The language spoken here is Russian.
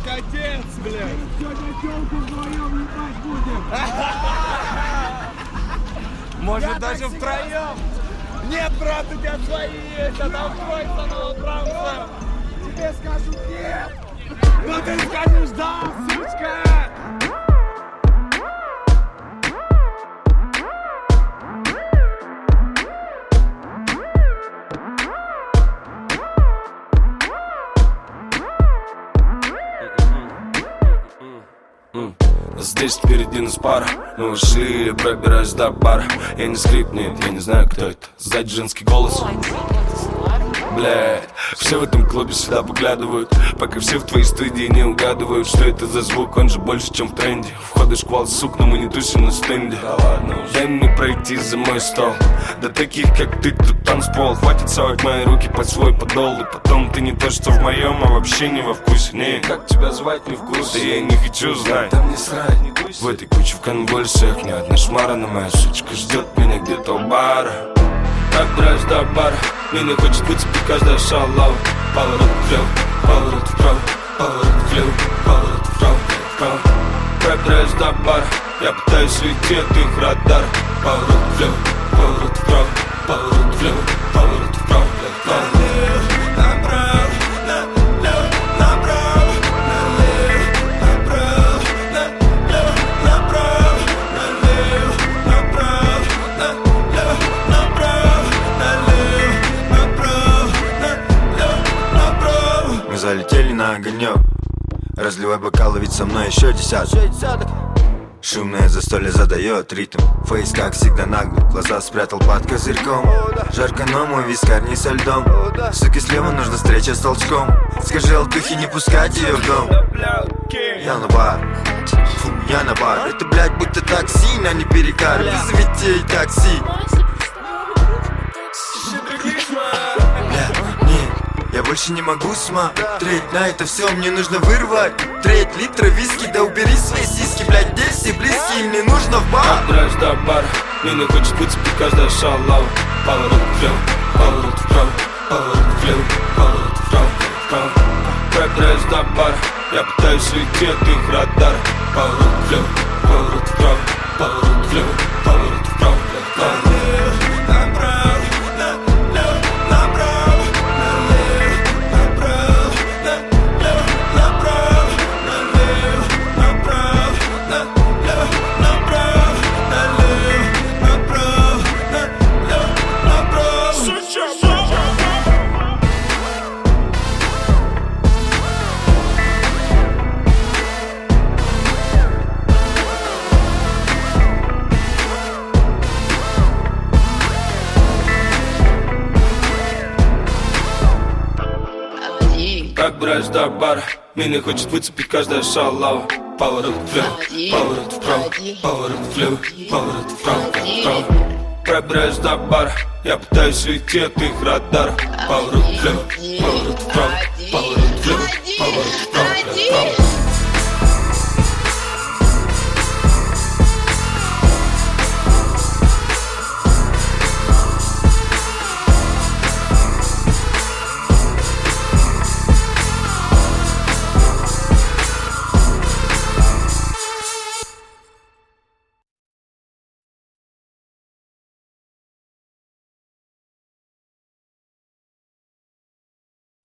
как отец, блядь. Сегодня тёлку вдвоем ебать будем. Может даже втроем. Нет, брат, у тебя свои есть, а там твой новобранца. Тебе скажут нет. Ну ты скажешь да, сучка. Здесь впереди нас пара. Мы ушли, пробираюсь до бара. Я не скрип, нет, я не знаю, кто это. Сзади женский голос. Блядь, все в этом клубе сюда поглядывают, пока все в твоей студии не угадывают, что это за звук, он же больше, чем в тренде. Входы шквал, сук, но мы не тусим на стенде. Да ладно, дай мне пройти за мой стол. Да таких, как ты, тут танцпол. Хватит совать мои руки под свой подол. И потом ты не то, что в моем, а вообще не во вкусе. Не, как тебя звать, не вкус. Да я не хочу знать, там не срать. В этой куче в конвульсиях ни одна шмара, но моя сучка ждет меня где-то у бара. Пробираюсь до бара, меня хочет выцепить каждая шалава. Поворот влево, поворот вправо, поворот влево, поворот вправо, вправо. Пробираюсь до бара, я пытаюсь уйти от их радара. Поворот влево, поворот вправо, поворот влево, поворот вправо, вправо. Залетели на огонек. Разливай бокалы, ведь со мной еще десяток. Шумное застолье задает ритм. Фейс, как всегда, наглый. Глаза спрятал под козырьком. Жарко, но мой вискарь не со льдом. Суки, слева нужна встреча с толчком. Скажи алтухе не пускать ее в дом. Я на бар, фу, я на бар. Это, блядь, будто такси, на не перекар. Вызовите ей такси. Я больше не могу смотреть на это все, мне нужно вырвать треть литра виски, да убери свои сиськи, блядь, здесь все близкие, мне нужно в бар. Пробираюсь до бара, меня хочет выцепить каждая шалава. Поворот влево, поворот вправо, поворот влево, поворот вправо, вправо. Пробираюсь до бара, я пытаюсь уйти от их радара. Поворот влево, поворот вправо, поворот влево, поворот вправо, вправо. Пробираюсь до бара, меня хочет выцепить каждая шалава. Поворот влево, поворот вправо, поворот влево, поворот вправо, вправо. Пробираюсь до бара, я пытаюсь уйти от их радара. Поворот влево, поворот вправо, поворот влево, поворот вправо, вправо.